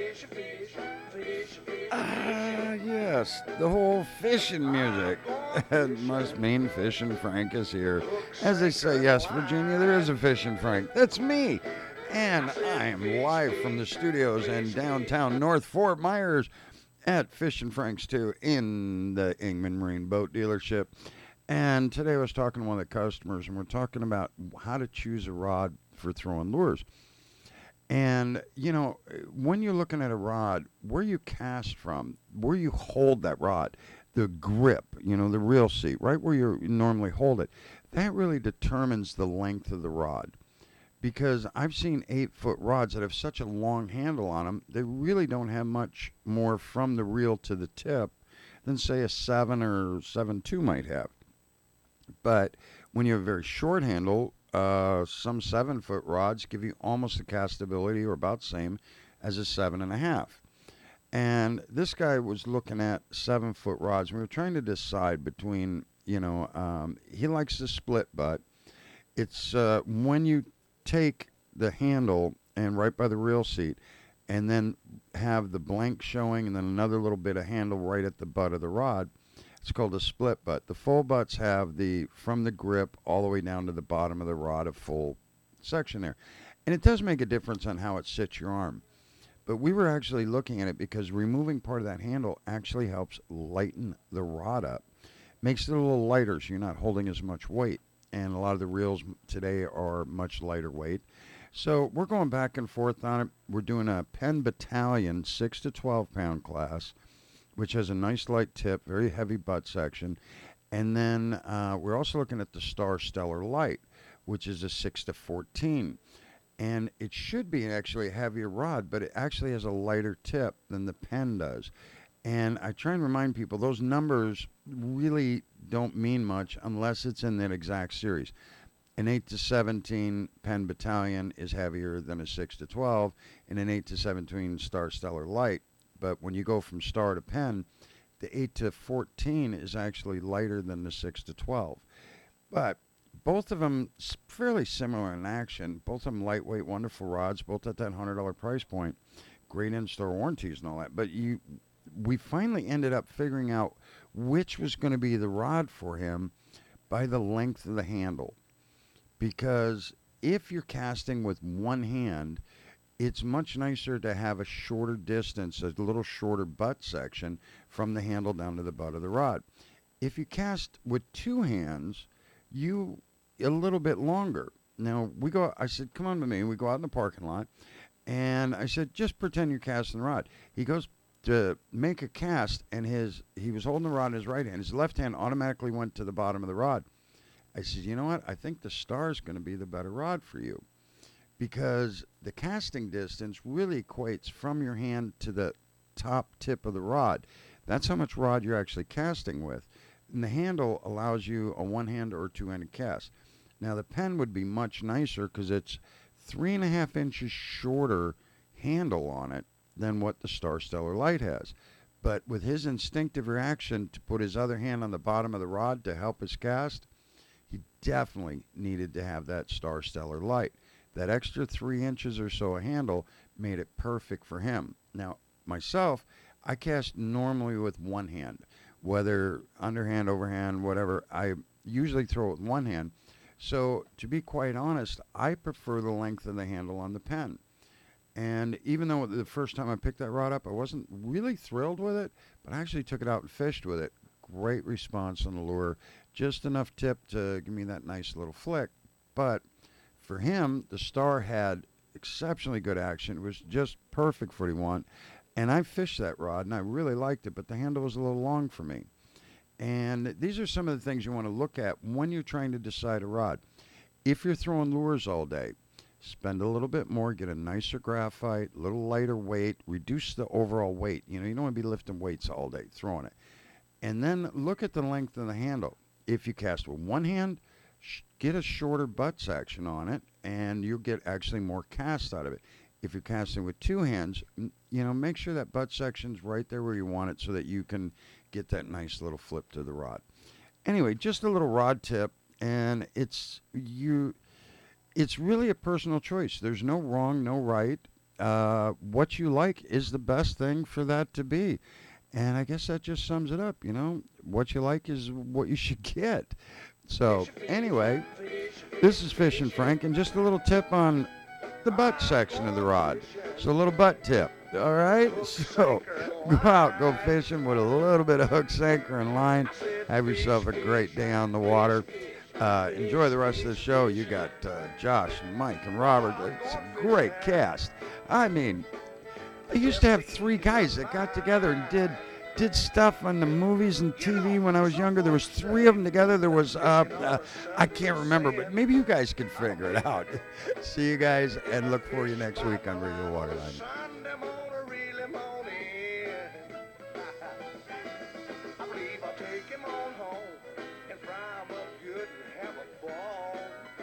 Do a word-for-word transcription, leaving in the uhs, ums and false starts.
Ah, yes, the whole fishing music. It must mean Fishin' Frank is here. As they say, yes, Virginia, there is a Fishin' Frank. That's me. And I am live from the studios in downtown North Fort Myers at Fishin' Frank's two in the Ingman Marine Boat Dealership. And today I was talking to one of the customers, and we're talking about how to choose a rod for throwing lures. And, you know, when you're looking at a rod, where you cast from, where you hold that rod, the grip, you know, the reel seat, right where you normally hold it, that really determines the length of the rod. Because I've seen eight foot rods that have such a long handle on them, they really don't have much more from the reel to the tip than, say, a seven or seven two might have. But when you have a very short handle, uh, some seven foot rods give you almost the castability or about the same as a seven and a half. And this guy was looking at seven foot rods. We were trying to decide between, you know, um, he likes the split butt. It's uh, when you take the handle and right by the reel seat and then have the blank showing and then another little bit of handle right at the butt of the rod. It's called a split butt. The full butts have the from the grip all the way down to the bottom of the rod, a full section there. And it does make a difference on how it sits your arm. But we were actually looking at it because removing part of that handle actually helps lighten the rod up. Makes it a little lighter so you're not holding as much weight. And a lot of the reels today are much lighter weight. So we're going back and forth on it. We're doing a Penn Battalion six to twelve pound class, which has a nice light tip, very heavy butt section. And then uh, we're also looking at the Star Stellar Light, which is a six to fourteen. And it should be actually a heavier rod, but it actually has a lighter tip than the Penn does. And I try and remind people those numbers really don't mean much unless it's in that exact series. An eight to seventeen Penn Battalion is heavier than a six to twelve, and an eight to seventeen Star Stellar Light. But when you go from Star to Penn, the eight to fourteen is actually lighter than the six to twelve. But both of them fairly similar in action. Both of them lightweight, wonderful rods, both at that one hundred dollars price point. Great in-store warranties and all that. But you, we finally ended up figuring out which was going to be the rod for him by the length of the handle. Because if you're casting with one hand, it's much nicer to have a shorter distance, a little shorter butt section from the handle down to the butt of the rod. If you cast with two hands, you a little bit longer. Now, we go, I said, come on with me. We go out in the parking lot, and I said, just pretend you're casting the rod. He goes to make a cast, and his he was holding the rod in his right hand. His left hand automatically went to the bottom of the rod. I said, you know what? I think the Star is going to be the better rod for you, because the casting distance really equates from your hand to the top tip of the rod. That's how much rod you're actually casting with. And the handle allows you a one-hand or two-handed cast. Now, the Penn would be much nicer because it's three and a half inches shorter handle on it than what the Star Stellar Light has. But with his instinctive reaction to put his other hand on the bottom of the rod to help his cast, he definitely needed to have that Star Stellar Light. That extra three inches or so of handle made it perfect for him. Now, myself, I cast normally with one hand, whether underhand, overhand, whatever. I usually throw it with one hand. So, to be quite honest, I prefer the length of the handle on the Penn. And even though the first time I picked that rod up, I wasn't really thrilled with it, but I actually took it out and fished with it. Great response on the lure. Just enough tip to give me that nice little flick. But for him, the Star had exceptionally good action. It was just perfect for what he wanted. And I fished that rod, and I really liked it, but the handle was a little long for me. And these are some of the things you want to look at when you're trying to decide a rod. If you're throwing lures all day, spend a little bit more, get a nicer graphite, a little lighter weight, reduce the overall weight. You know, you don't want to be lifting weights all day, throwing it. And then look at the length of the handle. If you cast with one hand, sh- get a shorter butt section on it, and you'll get actually more cast out of it. If you're casting with two hands, you know, make sure that butt section's right there where you want it so that you can get that nice little flip to the rod. Anyway, just a little rod tip, and it's you. It's really a personal choice. There's no wrong, no right. uh, what you like is the best thing for that to be. And I guess that just sums it up, you know? What you like is what you should get. So, anyway, this is Fishing Frank, and just a little tip on the butt section of the rod. So, a little butt tip, all right? So, go out, go fishing with a little bit of hook, sinker, and line. Have yourself a great day on the water. Uh, enjoy the rest of the show. You got uh, Josh and Mike and Robert. It's a great cast. I mean, I used to have three guys that got together and did did stuff on the movies and T V when I was younger. There was three of them together. There was, uh, uh, I can't remember, but maybe you guys can figure it out. See you guys, and look for you next week on Radio Waterline.